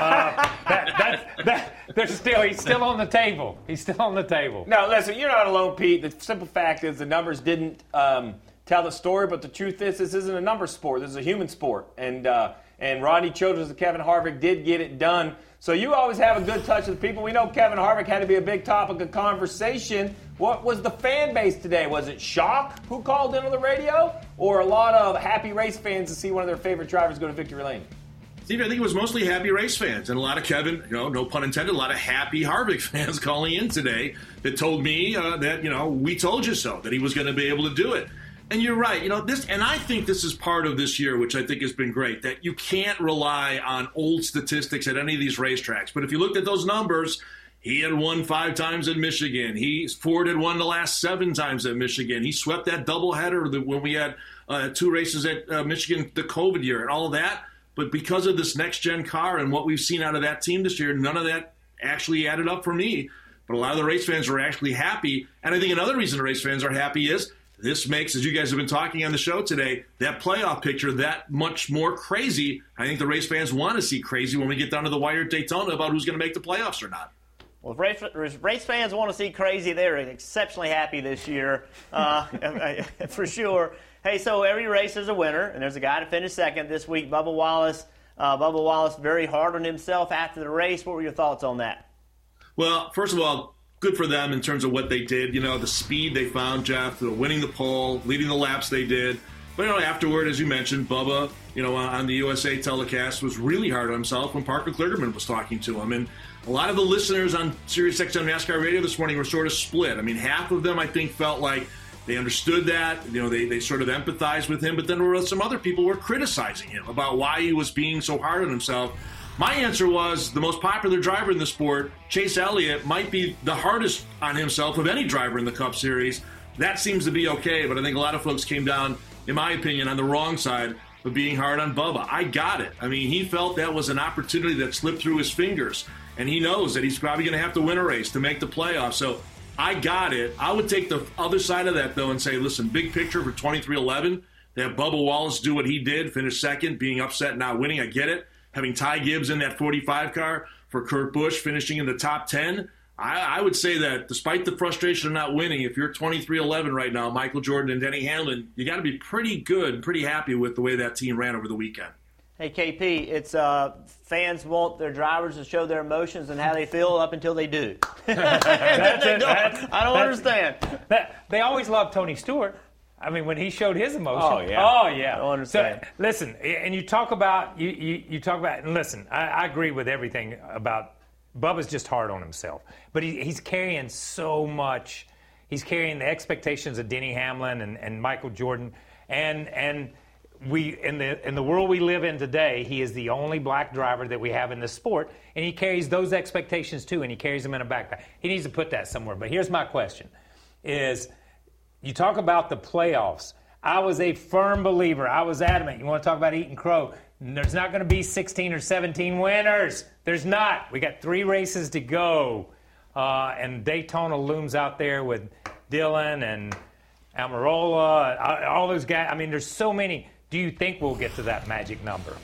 He's still on the table. He's still on the table. No, listen, you're not alone, Pete. The simple fact is the numbers didn't tell the story, but the truth is this isn't a number sport. This is a human sport. And Rodney Childers and Kevin Harvick did get it done. So you always have a good touch with people. We know Kevin Harvick had to be a big topic of conversation. What was the fan base today? Was it shock who called in on the radio? Or a lot of happy race fans to see one of their favorite drivers go to victory lane? Steve, I think it was mostly happy race fans and a lot of Kevin, no pun intended, a lot of happy Harvick fans calling in today that told me that, we told you so, that he was going to be able to do it. And you're right, and I think this is part of this year, which I think has been great, that you can't rely on old statistics at any of these racetracks. But if you looked at those numbers, he had won 5 times at Michigan. Ford had won the last 7 times at Michigan. He swept that doubleheader when we had 2 races at Michigan the COVID year and all of that. But because of this next-gen car and what we've seen out of that team this year, none of that actually added up for me. But a lot of the race fans were actually happy. And I think another reason the race fans are happy is this makes, as you guys have been talking on the show today, that playoff picture that much more crazy. I think the race fans want to see crazy when we get down to the wire at Daytona about who's going to make the playoffs or not. Well, if race fans want to see crazy, they're exceptionally happy this year, for sure. Hey, so every race is a winner, and there's a guy to finish second this week, Bubba Wallace. Bubba Wallace very hard on himself after the race. What were your thoughts on that? Well, first of all, good for them in terms of what they did. The speed they found, Jeff, winning the pole, leading the laps they did. But, afterward, as you mentioned, Bubba, on the USA telecast was really hard on himself when Parker Kligerman was talking to him. And a lot of the listeners on Sirius XM NASCAR Radio this morning were sort of split. I mean, half of them, I think, felt like they understood that. They sort of empathized with him. But then there were some other people who were criticizing him about why he was being so hard on himself. My answer was the most popular driver in the sport, Chase Elliott, might be the hardest on himself of any driver in the Cup Series. That seems to be okay, but I think a lot of folks came down, in my opinion, on the wrong side of being hard on Bubba. I got it. I mean, he felt that was an opportunity that slipped through his fingers, and he knows that he's probably going to have to win a race to make the playoffs. So I got it. I would take the other side of that, though, and say, listen, big picture for 23-11, to have Bubba Wallace do what he did, finish second, being upset, not winning, I get it. Having Ty Gibbs in that 45 car for Kurt Busch finishing in the top 10, I would say that despite the frustration of not winning, if you're 23-11 right now, Michael Jordan and Denny Hamlin, you got to be pretty good, pretty happy with the way that team ran over the weekend. Hey, KP, it's fans want their drivers to show their emotions and how they feel up until they do. I don't understand. They always love Tony Stewart. I mean, when he showed his emotion. Oh, yeah. I don't understand. So, listen, and you talk about, and listen, I agree with everything about Bubba's just hard on himself. But he's carrying so much. He's carrying the expectations of Denny Hamlin and Michael Jordan. And we in the world we live in today, he is the only black driver that we have in this sport. And he carries those expectations, too, and he carries them in a backpack. He needs to put that somewhere. But here's my question, is you talk about the playoffs. I was a firm believer. I was adamant. You want to talk about eating crow? There's not going to be 16 or 17 winners. There's not. We got 3 races to go. And Daytona looms out there with Dillon and Almirola, all those guys. I mean, there's so many. Do you think we'll get to that magic number?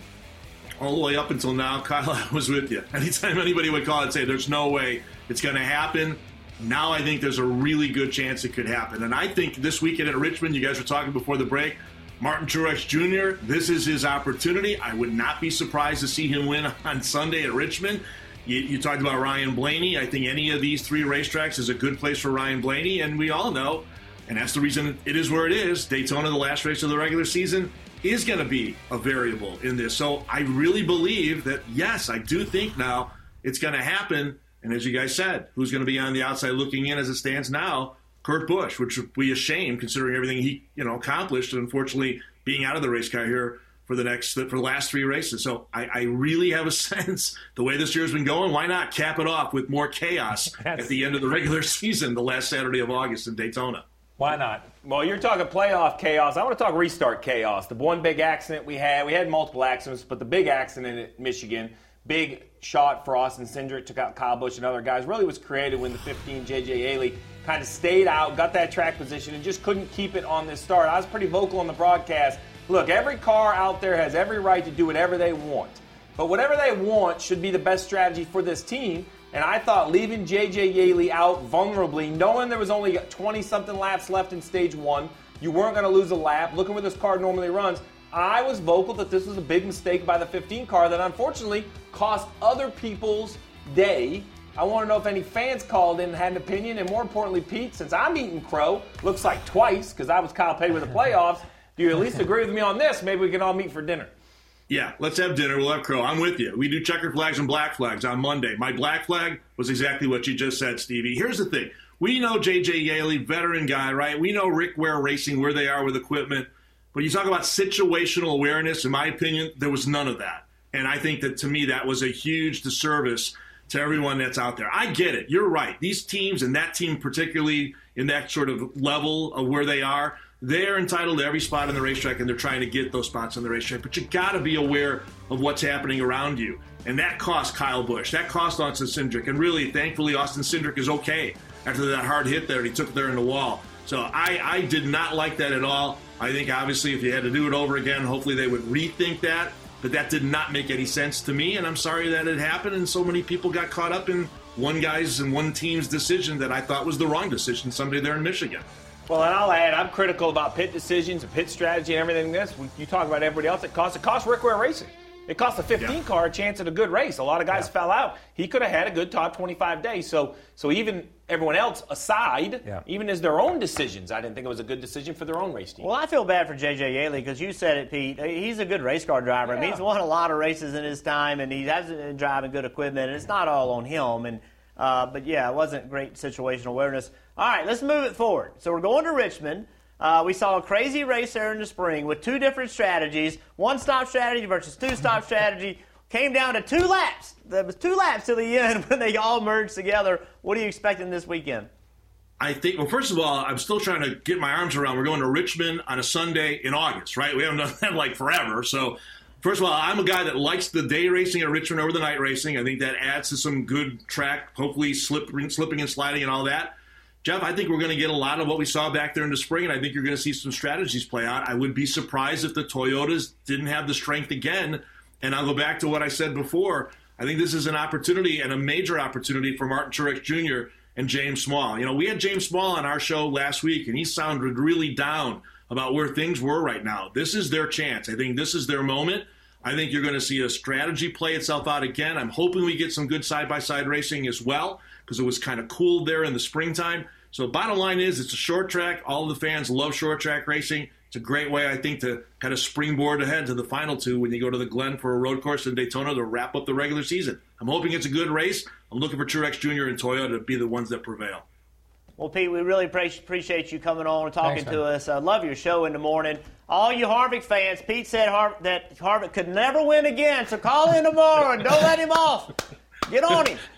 All the way up until now, Kyle, I was with you. Anytime anybody would call and say there's no way it's going to happen, now I think there's a really good chance it could happen. And I think this weekend at Richmond, you guys were talking before the break, Martin Truex Jr., this is his opportunity. I would not be surprised to see him win on Sunday at Richmond. You talked about Ryan Blaney. I think any of these 3 racetracks is a good place for Ryan Blaney, and we all know, and that's the reason it is where it is, Daytona, the last race of the regular season, is going to be a variable in this. So I really believe that, yes, I do think now it's going to happen. And as you guys said, who's going to be on the outside looking in as it stands now? Kurt Busch, which would be a shame considering everything he accomplished, and unfortunately being out of the race car here for the last 3 races. So I really have a sense the way this year's been going, why not cap it off with more chaos at the end of the regular season, the last Saturday of August in Daytona? Why not? Well, you're talking playoff chaos. I want to talk restart chaos. The one big accident we had multiple accidents, but the big accident at Michigan, big shot for Austin Cindric, took out Kyle Busch and other guys, really was created when the 15 J.J. Yeley kind of stayed out, got that track position, and just couldn't keep it on this start. I was pretty vocal on the broadcast. Look, every car out there has every right to do whatever they want. But whatever they want should be the best strategy for this team. And I thought leaving J.J. Yeley out vulnerably, knowing there was only 20-something laps left in stage 1, you weren't going to lose a lap, looking where this car normally runs, I was vocal that this was a big mistake by the 15 car that unfortunately cost other people's day. I want to know if any fans called in and had an opinion. And more importantly, Pete, since I'm eating crow, looks like twice, because I was Kyle Petty with the playoffs, do you at least agree with me on this? Maybe we can all meet for dinner. Yeah, let's have dinner. We'll have crow. I'm with you. We do checkered flags and black flags on Monday. My black flag was exactly what you just said, Stevie. Here's the thing. We know J.J. Yeley, veteran guy, right? We know Rick Ware Racing, where they are with equipment. But you talk about situational awareness, in my opinion, there was none of that. And I think that, to me, that was a huge disservice to everyone that's out there. I get it. You're right. These teams, and that team particularly in that sort of level of where they are, they're entitled to every spot on the racetrack, and they're trying to get those spots on the racetrack. But you got to be aware of what's happening around you. And that cost Kyle Busch. That cost Austin Cindric. And really, thankfully, Austin Cindric is okay after that hard hit there. He took it there in the wall. So I did not like that at all. I think, obviously, if you had to do it over again, hopefully they would rethink that. But that did not make any sense to me, and I'm sorry that it happened, and so many people got caught up in one guy's and one team's decision that I thought was the wrong decision someday there in Michigan. Well, and I'll add, I'm critical about pit decisions and pit strategy and everything this. When you talk about everybody else, it cost Rick Ware Racing. It cost the 15 car a chance at a good race. A lot of guys fell out. He could have had a good top 25 day. So even everyone else aside, even as their own decisions, I didn't think it was a good decision for their own race team. Well, I feel bad for J.J. Yeley because you said it, Pete. He's a good race car driver. I mean, he's won a lot of races in his time, and he hasn't been driving good equipment, and it's not all on him. And but, yeah, it wasn't great situational awareness. All right, let's move it forward. So we're going to Richmond. We saw a crazy race there in the spring with 2 different strategies, one-stop strategy versus 2-stop strategy. Came down to 2 laps. There was 2 laps to the end when they all merged together. What are you expecting this weekend? I think, well, first of all, I'm still trying to get my arms around. We're going to Richmond on a Sunday in August, right? We haven't done that like forever. So, first of all, I'm a guy that likes the day racing at Richmond over the night racing. I think that adds to some good track, hopefully slipping and sliding and all that. Jeff, I think we're going to get a lot of what we saw back there in the spring, and I think you're going to see some strategies play out. I would be surprised if the Toyotas didn't have the strength again. And I'll go back to what I said before. I think this is an opportunity and a major opportunity for Martin Truex Jr. and James Small. You know, we had James Small on our show last week, and he sounded really down about where things were right now. This is their chance. I think this is their moment. I think you're going to see a strategy play itself out again. I'm hoping we get some good side-by-side racing as well because it was kind of cool there in the springtime. So bottom line is it's a short track. All the fans love short track racing. It's a great way, I think, to kind of springboard ahead to the final 2 when you go to the Glen for a road course in Daytona to wrap up the regular season. I'm hoping it's a good race. I'm looking for Truex Jr. and Toyota to be the ones that prevail. Well, Pete, we really appreciate you coming on and talking to us. I love your show in the morning. All you Harvick fans, Pete said that Harvick could never win again, so call in tomorrow and don't let him off. Get on him.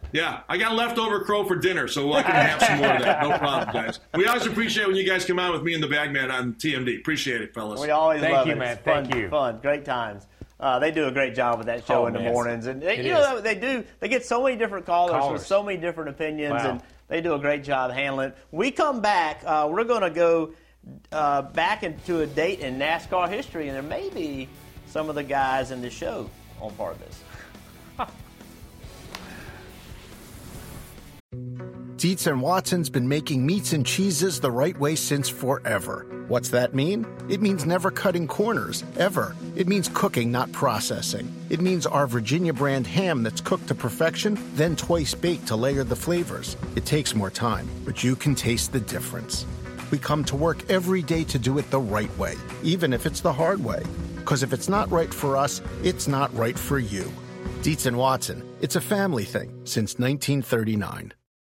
Yeah, I got leftover crow for dinner, so I can have some more of that. No problem, guys. We always appreciate when you guys come out with me and the Bagman on TMD. Appreciate it, fellas. We always love it. Man. It's fun, Thank you. Fun, great times. They do a great job with that show in the mornings, and they get so many different callers with so many different opinions, and they do a great job handling it. We come back, we're going to go back into a date in NASCAR history, and there may be some of the guys in the show on part of this. Dietz and Watson's been making meats and cheeses the right way since forever. What's that mean? It means never cutting corners, ever. It means cooking, not processing. It means our Virginia brand ham that's cooked to perfection, then twice baked to layer the flavors. It takes more time, but you can taste the difference. We come to work every day to do it the right way, even if it's the hard way. Because if it's not right for us, it's not right for you. Dietz and Watson, it's a family thing since 1939.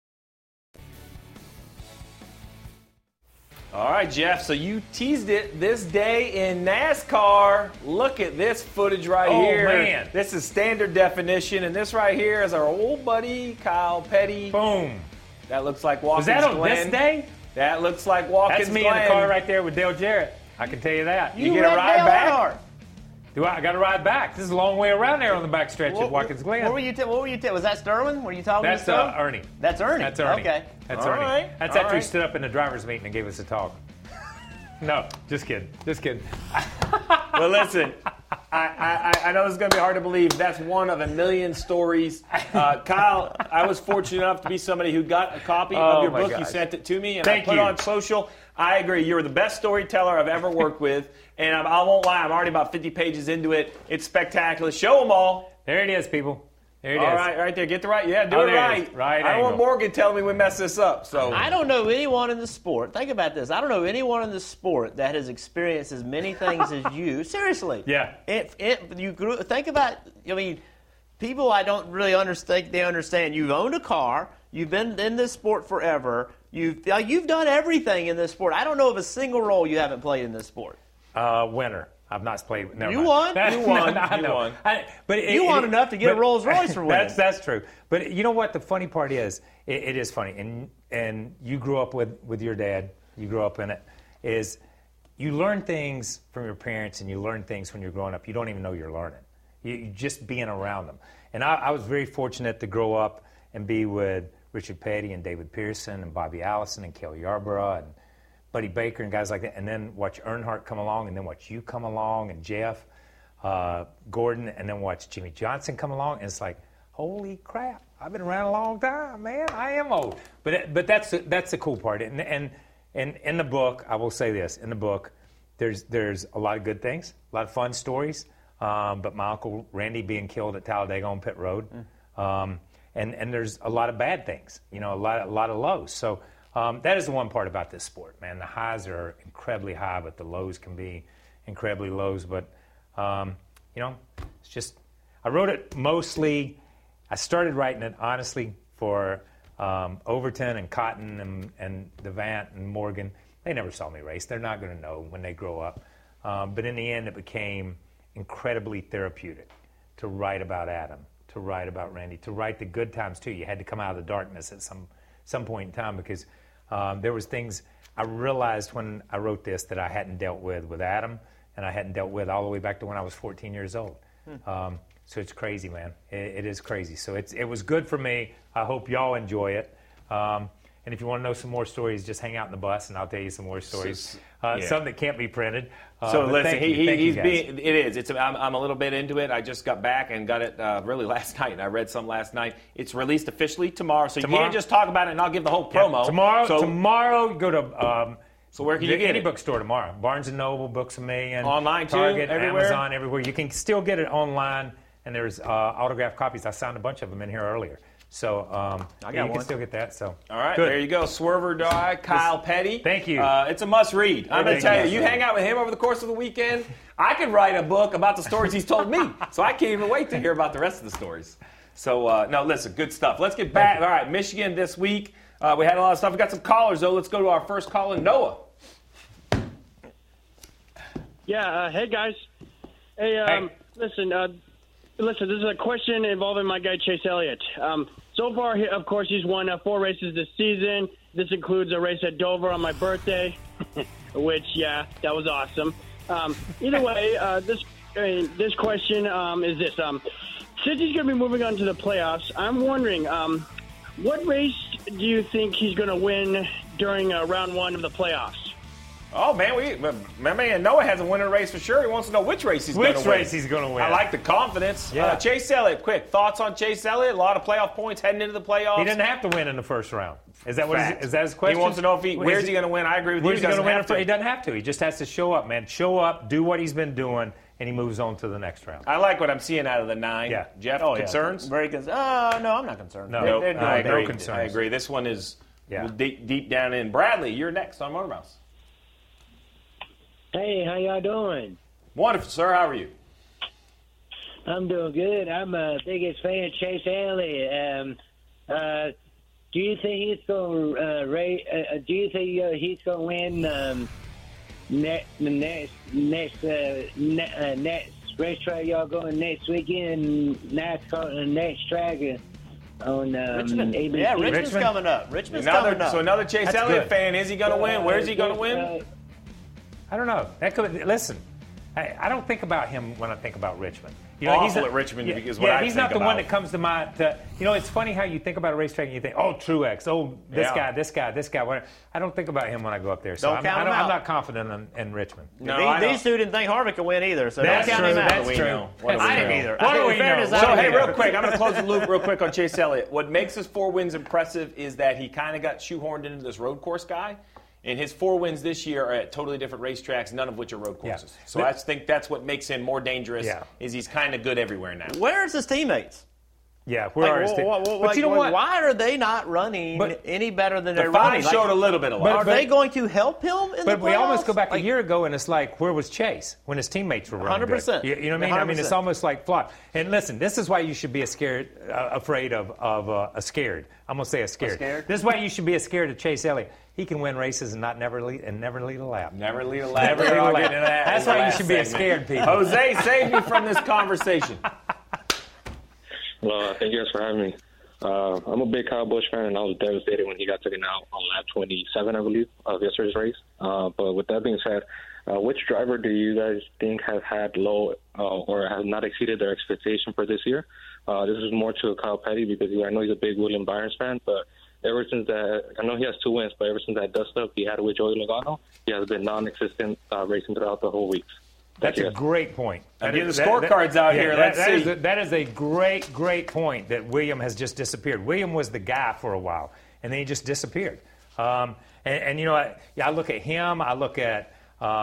All right, Jeff, so you teased it this day in NASCAR. Look at this footage here. Oh, man. This is standard definition, and this right here is our old buddy, Kyle Petty. Boom. That looks like Watkins Was that on Glen. this day? That looks like Watkins That's me Glen. in the car right there with Dale Jarrett. I can tell you that. You get a ride back? Do I got to ride back? This is a long way around there on the back stretch at Watkins Glen. What were you? Was that Sterling? Were you talking That's to Sterling? Ernie. That's Ernie. That's Ernie. Okay. That's All Ernie. right. That's All after right. he stood up in the driver's meeting and gave us a talk. No, just kidding. Just kidding. Well, listen, I know this is going to be hard to believe. That's one of a million stories. Kyle, I was fortunate enough to be somebody who got a copy of your book. gosh. You sent it to me, and Thank I put you. it on social. I agree. You're the best storyteller I've ever worked with, and I won't lie. I'm already about 50 pages into it. It's spectacular. Show them all. There it is, people. There it is. All right there. Get the right. Yeah, do Oh, it there it right. is. Right I don't want angle. Morgan telling me we messed this up. So I don't know anyone in the sport. Think about this. I don't know anyone in the sport that has experienced as many things as you. Seriously. Yeah. Think about. I mean, people I don't really understand. They understand. You've owned a car. You've been in this sport forever. You've done everything in this sport. I don't know of a single role you haven't played in this sport. Winner. I've not played. Never You mind. won. You won. I You know. won. You won enough to get a Rolls Royce for winning. That's true. But you know what? The funny part is, it is funny. And you grew up with your dad. You grew up in it. Is you learn things from your parents, and you learn things when you're growing up. You don't even know you're learning. You just being around them. And I was very fortunate to grow up and be with Richard Petty and David Pearson and Bobby Allison and Kelly Yarborough and Buddy Baker and guys like that, and then watch Earnhardt come along, and then watch you come along, and Jeff Gordon, and then watch Jimmy Johnson come along, and it's like, holy crap, I've been around a long time, man. I am old. But that's the cool part. And in the book, I will say this: in the book, there's a lot of good things, a lot of fun stories. But my uncle Randy being killed at Talladega on pit road, and there's a lot of bad things, a lot of lows. So. That is the one part about this sport, man. The highs are incredibly high, but the lows can be incredibly lows. But, it's just, I wrote it mostly, I started writing it, honestly, for Overton and Cotton and Devant and Morgan. They never saw me race. They're not going to know when they grow up. But in the end, it became incredibly therapeutic to write about Adam, to write about Randy, to write the good times, too. You had to come out of the darkness at some point in time because there was things I realized when I wrote this that I hadn't dealt with Adam, and I hadn't dealt with all the way back to when I was 14 years old. So it's crazy, man. It is crazy. So it was good for me. I hope y'all enjoy it. And if you want to know some more stories, just hang out in the bus, and I'll tell you some more stories. Some that can't be printed. So listen, he's being. It is. I'm a little bit into it. I just got back and got it really last night. I read some last night. It's released officially tomorrow, so you can't just talk about it and I'll give the whole promo. Tomorrow, go to. So where can you get any it? bookstore tomorrow? Barnes and Noble, Books A Million, online too, Target, everywhere? Amazon, everywhere. You can still get it online, and there's autographed copies. I signed a bunch of them in here earlier. So you can still get that. So all right, good. There you go. Swerve or Die, Kyle Petty. Thank you. It's a must read. I'm going to tell you, you hang out with him over the course of the weekend, I could write a book about the stories he's told me. So I can't even wait to hear about the rest of the stories. So no, listen, good stuff. Let's get back. All right, Michigan this week. We had a lot of stuff. We got some callers though. Let's go to our first caller, Noah. Yeah. Hey guys. Hey. Listen. listen, this is a question involving my guy Chase Elliott. So far, of course, he's won 4 races this season. This includes a race at Dover on my birthday, which, yeah, that was awesome. Either way, this question is this. Since he's going to be moving on to the playoffs, I'm wondering, what race do you think he's going to win during round 1 of the playoffs? Oh, man, my man Noah hasn't won a race for sure. He wants to know which race he's going to win. Which race he's going to win. I like the confidence. Yeah. Chase Elliott, quick. Thoughts on Chase Elliott? A lot of playoff points heading into the playoffs. He didn't have to win in the first round. Is that his question? He wants to know where's he going to win. I agree with you. He doesn't have to. He doesn't have to. He just has to show up, man. Show up, do what he's been doing, and he moves on to the next round. I like what I'm seeing out of the 9. Yeah. Jeff, concerns? Very concerned. No, I'm not concerned. No, no concerns. I agree. This one is deep down in. Bradley, you're next on Motor Mouse. Hey, how y'all doing? Wonderful, sir. How are you? I'm doing good. I'm a biggest fan of Chase Elliott. Do you think he's going to do you think he's going to win next racetrack y'all going next weekend? NASCAR next track on Richmond. ABC? Yeah, Richmond's coming up. Richmond's coming up. So another Chase Elliott fan. Is he going to win? Where's he going to win? I don't know. Listen, I don't think about him when I think about Richmond. He's at Richmond is what I think he's not the about. one that comes to mind. It's funny how you think about a racetrack and you think, oh, Truex, this guy. Whatever. I don't think about him when I go up there. So I'm not confident in Richmond. No, these two didn't think Harvick could win either. So don't count him out. That's true. I didn't either. What do we know? So, hey, real quick, I'm going to close the loop real quick on Chase Elliott. What makes his 4 wins impressive is that he kind of got shoehorned into this road course guy. And his 4 wins this year are at totally different racetracks, none of which are road courses. Yeah. So I think that's what makes him more dangerous, is he's kind of good everywhere now. Where's his teammates? Yeah, where are his teammates? But you know what? Why are they not running any better than they're running? The 5 showed a little bit of luck. Are they going to help him in the playoffs? But we almost go back a year ago, and it's like, where was Chase when his teammates were running 100%. good? You know what I mean? 100%. I mean, it's almost like flop. And listen, this is why you should be afraid of a scared. I'm going to say a scared. This is why you should be scared of Chase Elliott. He can win races and never lead a lap. Never lead a lap. Never lead a lap. That's why you should be scared, people. Jose, save me from this conversation. Well, thank you guys for having me. I'm a big Kyle Busch fan, and I was devastated when he got taken out on lap 27, I believe, of yesterday's race. But with that being said, which driver do you guys think has had low or has not exceeded their expectation for this year? This is more to Kyle Petty because I know he's a big William Byron fan, but ever since that, I know he has 2 wins, but ever since that dust-up he had with Joey Logano, he has been non-existent racing throughout the whole week. That's a great point. Get the scorecards out here. Let's see. That is a great point that William has just disappeared. William was the guy for a while, and then he just disappeared. And you know, I look at him. I look at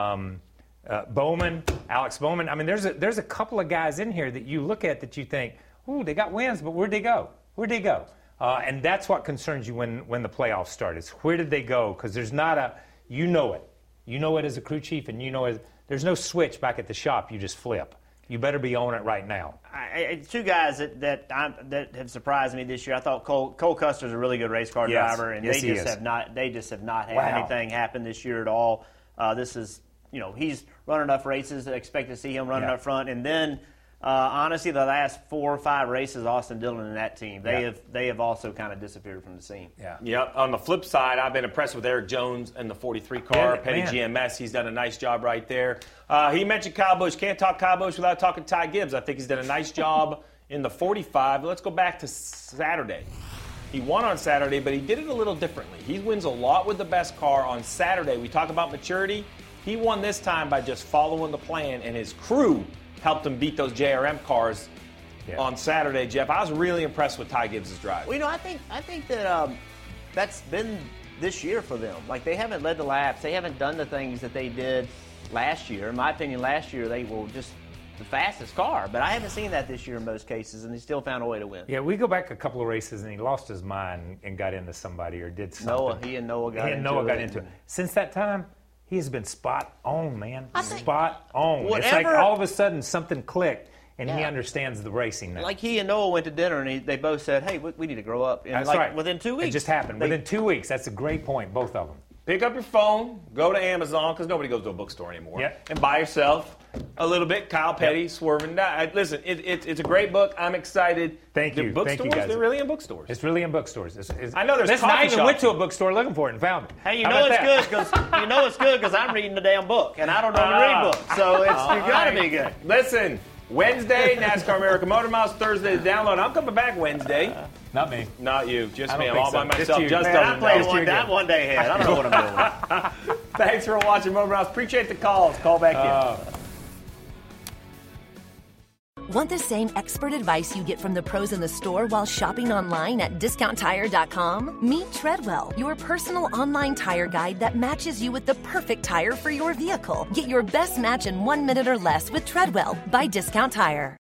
Bowman, Alex Bowman. I mean, there's a couple of guys in here that you look at that you think, ooh, they got wins, but where'd they go? And that's what concerns you when the playoffs start. Is where did they go? Because there's not you know it as a crew chief, and there's no switch back at the shop you just flip. You better be on it right now. 2 guys that have surprised me this year. I thought Cole Custer's a really good race car driver, and they just have not had anything happen this year at all. This is, he's run enough races to expect to see him running up front, and then. Honestly, the last 4 or 5 races, Austin Dillon and that team, they have also kind of disappeared from the scene. Yep. On the flip side, I've been impressed with Eric Jones and the 43 car, Petty GMS. He's done a nice job right there. He mentioned Kyle Busch. Can't talk Kyle Busch without talking Ty Gibbs. I think he's done a nice job in the 45. Let's go back to Saturday. He won on Saturday, but he did it a little differently. He wins a lot with the best car on Saturday. We talk about maturity. He won this time by just following the plan, and his crew helped him beat those JRM cars on Saturday, Jeff. I was really impressed with Ty Gibbs' drive. Well, I think that that's been this year for them. Like, they haven't led the laps. They haven't done the things that they did last year. In my opinion, last year they were just the fastest car. But I haven't seen that this year in most cases, and he still found a way to win. Yeah, we go back a couple of races, and he lost his mind and got into somebody or did something. He and Noah got into it. Since that time, he has been spot on, man. Spot on. It's like all of a sudden something clicked, and he understands the racing now. Like, he and Noah went to dinner, and they both said, hey, we need to grow up. And that's right. Within 2 weeks. It just happened. Within 2 weeks. That's a great point, both of them. Pick up your phone, go to Amazon, because nobody goes to a bookstore anymore, and buy yourself a little bit. Kyle Petty, Swerving. Listen, it's a great book. I'm excited. Thank you. Bookstores, Thank you, guys. They're really in bookstores. It's really in bookstores. I know there's Listen, coffee I even shops. went to a bookstore looking for it and found it. Hey, How about that? it's good because I'm reading the damn book, and I don't know how to read books, so it's got to be good. Listen, Wednesday, NASCAR America Motor Mouth. Thursday, the download. I'm coming back Wednesday. Not me. Not you. Just I me. don't I'm think all by so. Just myself. you. Just Man, doesn't I'm playing know. that one day ahead. I don't know what I'm doing. Thanks for watching Motor Mouth. Appreciate the calls. Call back in. Want the same expert advice you get from the pros in the store while shopping online at DiscountTire.com? Meet Treadwell, your personal online tire guide that matches you with the perfect tire for your vehicle. Get your best match in 1 minute or less with Treadwell by Discount Tire.